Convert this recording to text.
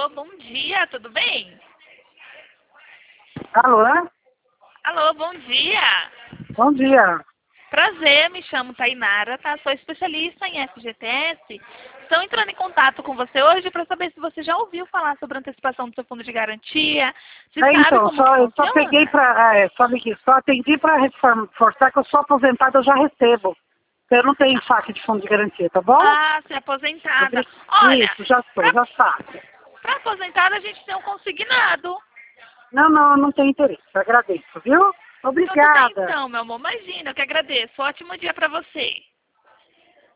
Alô, bom dia, tudo bem? Alô? Alô, bom dia. Bom dia. Prazer, me chamo Tainara, tá? Sou especialista em FGTS. Estou entrando em contato com você hoje para saber se você já ouviu falar sobre a antecipação do seu fundo de garantia, se sabe Então, como que eu só peguei funciona. só liguei, só atendi para reforçar que eu sou aposentada, eu já recebo. Eu não tenho FAQ de fundo de garantia, tá bom? Ah, você é aposentada. Olha, Isso, já sou, já sabe. para aposentada a gente tem um consignado. Não, não tenho interesse, agradeço, viu? Tudo bem Obrigada. então, meu amor. Imagina, eu que agradeço. Ótimo dia para você.